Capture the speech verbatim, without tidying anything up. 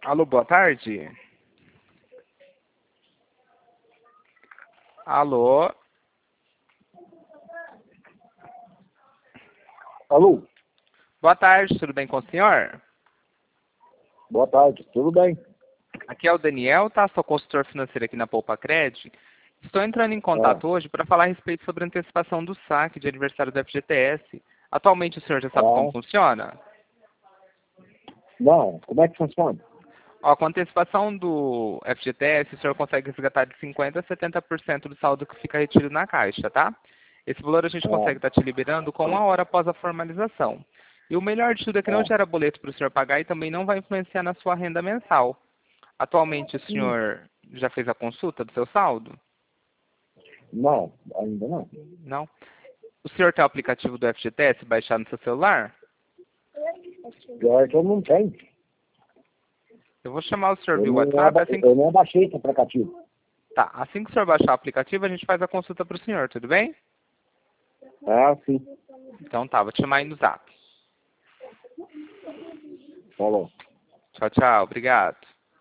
Alô, boa tarde. Alô? Alô? Boa tarde, tudo bem com o senhor? Boa tarde, tudo bem? Aqui é o Daniel, tá? Sou consultor financeiro aqui na Poupa Cred. Estou entrando em contato Ah, hoje para falar a respeito sobre a antecipação do saque de aniversário do F G T S. Atualmente o senhor já sabe como ah, funciona? não, como é que funciona? Ó, com a antecipação do F G T S, o senhor consegue resgatar de cinquenta por cento a setenta por cento do saldo que fica retido na caixa, tá? Esse valor a gente Ah, consegue estar te liberando com uma hora após a formalização. E o melhor de tudo é que não ah, gera boleto para o senhor pagar e também não vai influenciar na sua renda mensal. Atualmente o hum, senhor já fez a consulta do seu saldo? não, ainda não. Não? O senhor tem o aplicativo do F G T S baixado no seu celular? Pior que eu não tenho. Eu vou chamar o senhor Eu via não, WhatsApp, aba- assim que... eu não baixei esse aplicativo. Tá, assim que o senhor baixar o aplicativo, a gente faz a consulta para o senhor, tudo bem? Ah, sim. Então tá, vou te chamar aí no Zap. Falou. Tchau, tchau, obrigado.